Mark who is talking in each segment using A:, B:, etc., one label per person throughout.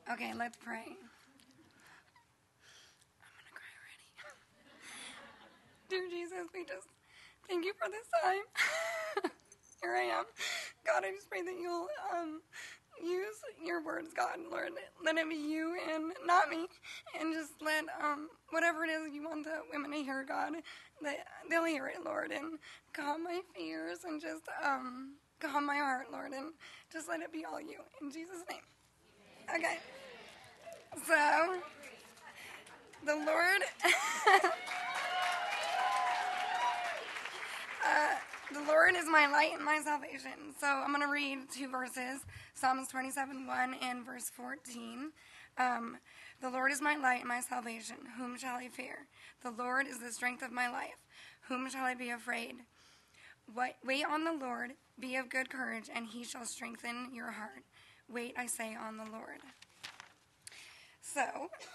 A: Okay, let's pray. I'm gonna cry already. Dear Jesus, we just thank you for this time. Here I am. God, I just pray that you'll use your words, God, Lord. Let it be you and not me. And just let whatever it is you want the women to hear, God, that they'll hear it, Lord, and calm my fears and just calm my heart, Lord, and just let it be all you. In Jesus' name. Okay. So, the Lord, the Lord is my light and my salvation. So I'm going to read two verses, Psalms 27:1 and verse 14. The Lord is my light and my salvation. Whom shall I fear? The Lord is the strength of my life. Whom shall I be afraid? Wait on the Lord. Be of good courage, and he shall strengthen your heart. Wait, I say, on the Lord. So,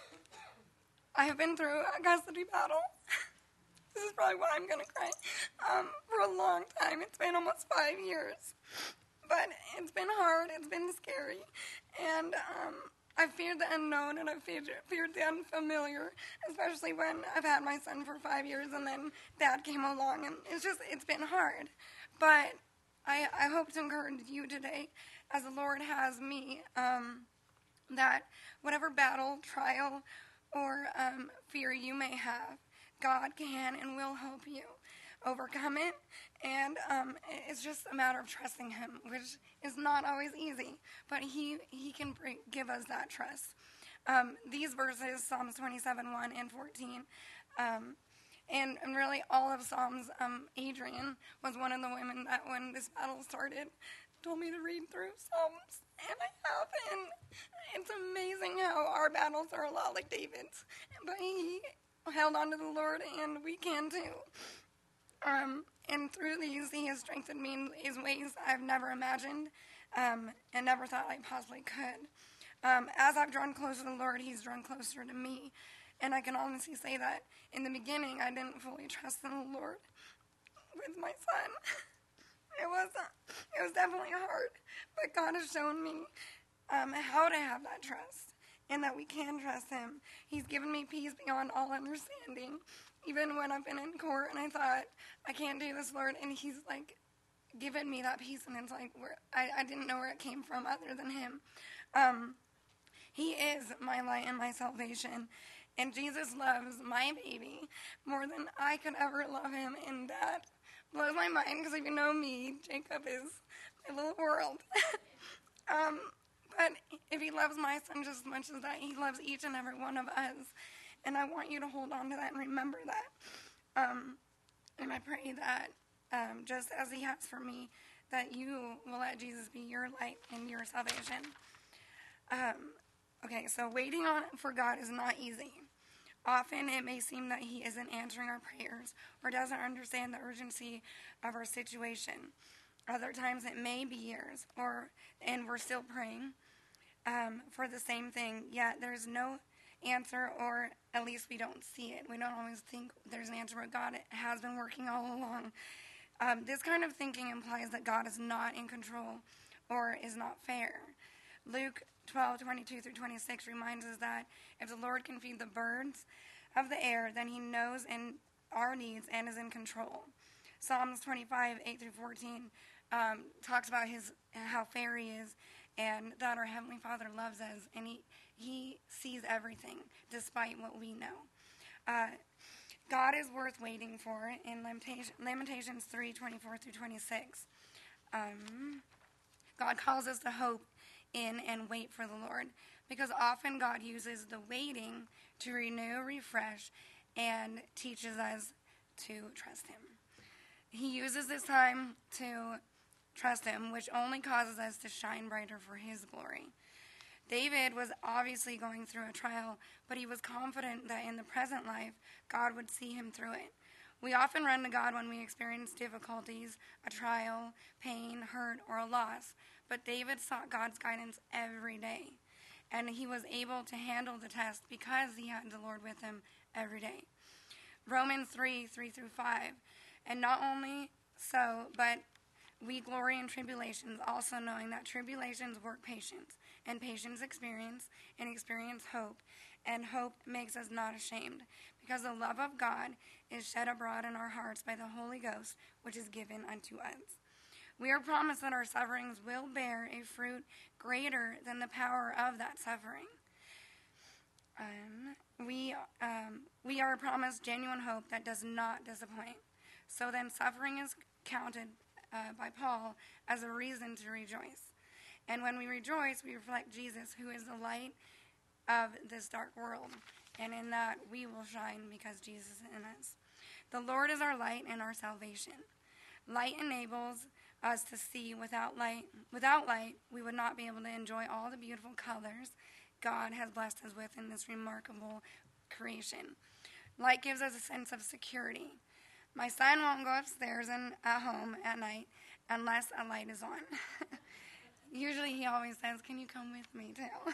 A: I have been through a custody battle. This is probably why I'm going to cry. For a long time. It's been almost 5 years. But it's been hard. It's been scary. And I feared the unknown and I feared the unfamiliar, especially when I've had my son for 5 years and then Dad came along. And it's been hard. But I hope to encourage you today, as the Lord has me, that whatever battle, trial, or fear you may have, God can and will help you overcome it, and it's just a matter of trusting him, which is not always easy, but he can give us that trust. These verses, Psalms 27:1 and 14, and really all of Psalms, Adrian was one of the women that when this battle started told me to read through Psalms, and I have, and it's amazing how our battles are a lot like David's, but he held on to the Lord, and we can too. And through these, he has strengthened me in ways I've never imagined, and never thought I possibly could. As I've drawn closer to the Lord, he's drawn closer to me, and I can honestly say that in the beginning, I didn't fully trust in the Lord with my son. It was definitely hard, but God has shown me how to have that trust, and that we can trust him. He's given me peace beyond all understanding, even when I've been in court and I thought, I can't do this, Lord, and he's like given me that peace, and it's like I didn't know where it came from other than him. He is my light and my salvation, and Jesus loves my baby more than I could ever love him, and that blows my mind, because if you know me, Jacob is my little world. But if he loves my son just as much as that, he loves each and every one of us. And I want you to hold on to that and remember that. And I pray that just as he has for me, that you will let Jesus be your light and your salvation. Okay, so waiting for God is not easy. Often it may seem that he isn't answering our prayers or doesn't understand the urgency of our situation. Other times it may be years, and we're still praying for the same thing, yet there's no answer, or at least we don't see it. We don't always think there's an answer, but God has been working all along. This kind of thinking implies that God is not in control or is not fair. Luke 12:22-26 reminds us that if the Lord can feed the birds of the air, then he knows our needs and is in control. Psalms 25:8-14 talks about how fair he is, and that our Heavenly Father loves us, and he sees everything despite what we know. God is worth waiting for in Lamentations 3:24-26. God calls us to hope in and wait for the Lord, because often God uses the waiting to renew, refresh, and teaches us to trust him. He uses this time to trust him, which only causes us to shine brighter for his glory. David was obviously going through a trial, but he was confident that in the present life, God would see him through it. We often run to God when we experience difficulties, a trial, pain, hurt, or a loss, but David sought God's guidance every day, and he was able to handle the test because he had the Lord with him every day. Romans 3:3-5, and not only so, but we glory in tribulations, also knowing that tribulations work patience, and patience experience, and experience hope. And hope makes us not ashamed, because the love of God is shed abroad in our hearts by the Holy Ghost, which is given unto us. We are promised that our sufferings will bear a fruit greater than the power of that suffering. We are promised genuine hope that does not disappoint. So then suffering is counted by Paul as a reason to rejoice. And when we rejoice, we reflect Jesus, who is the light of this dark world. And in that we will shine because Jesus is in us. The Lord is our light and our salvation. Light enables us to see. Without light, we would not be able to enjoy all the beautiful colors God has blessed us with in this remarkable creation. Light gives us a sense of security. My son won't go upstairs and at home at night unless a light is on. Usually he always says, "Can you come with me too?"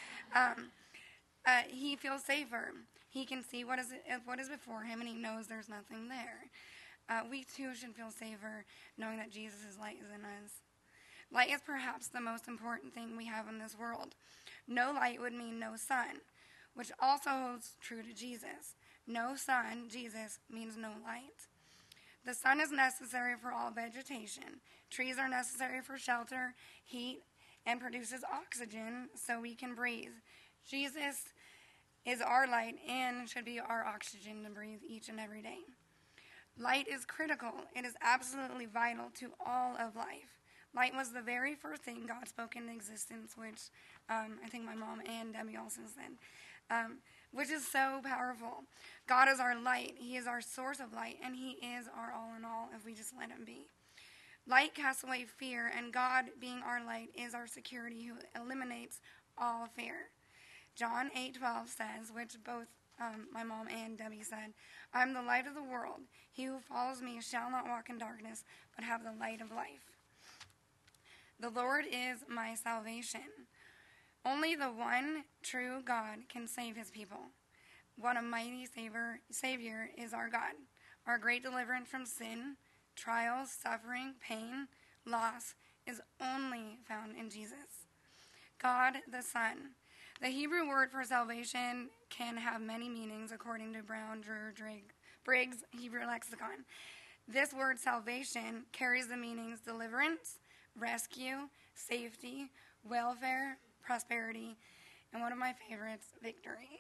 A: He feels safer. He can see what is before him, and he knows there's nothing there. We too should feel safer knowing that Jesus' light is in us. Light is perhaps the most important thing we have in this world. No light would mean no sun, which also holds true to Jesus. No sun, Jesus, means no light. The sun is necessary for all vegetation. Trees are necessary for shelter, heat, and produces oxygen so we can breathe. Jesus is our light and should be our oxygen to breathe each and every day. Light is critical. It is absolutely vital to all of life. Light was the very first thing God spoke into existence, which I think my mom and Debbie also said, which is so powerful. God is our light. He is our source of light, and he is our all in all if we just let him be. Light casts away fear, and God, being our light, is our security who eliminates all fear. John 8:12 says, which both my mom and Debbie said, "I am the light of the world. He who follows me shall not walk in darkness, but have the light of life." The Lord is my salvation. Only the one true God can save his people. What a mighty Savior is our God. Our great deliverance from sin, trials, suffering, pain, loss is only found in Jesus. God the Son. The Hebrew word for salvation can have many meanings according to Brown, Drew, Briggs Hebrew Lexicon. This word salvation carries the meanings deliverance, rescue, safety, welfare, prosperity, and one of my favorites, victory.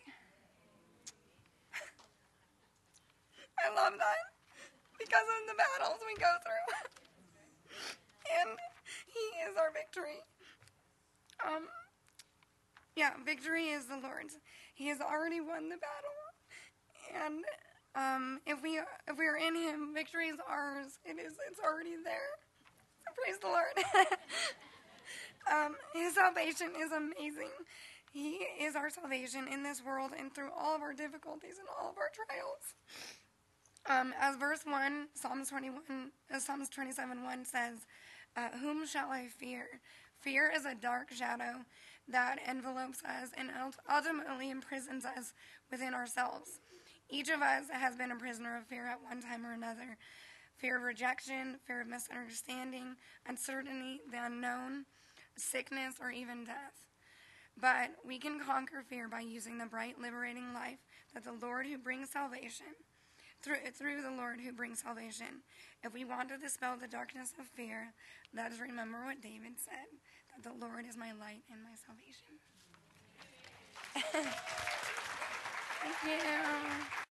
A: I love that because of the battles we go through. And he is our victory. Victory is the Lord's. He has already won the battle. And if we are in him, victory is ours. It's already there. So praise the Lord. His salvation is amazing. He is our salvation in this world and through all of our difficulties and all of our trials. As verse 1, Psalms 27:1 says, "Whom shall I fear?" Fear is a dark shadow that envelopes us and ultimately imprisons us within ourselves. Each of us has been a prisoner of fear at one time or another. Fear of rejection, fear of misunderstanding, uncertainty, the unknown, sickness, or even death. But we can conquer fear by using the bright, liberating life that the Lord who brings salvation, through the Lord who brings salvation. If we want to dispel the darkness of fear, let us remember what David said, that the Lord is my light and my salvation. Thank you.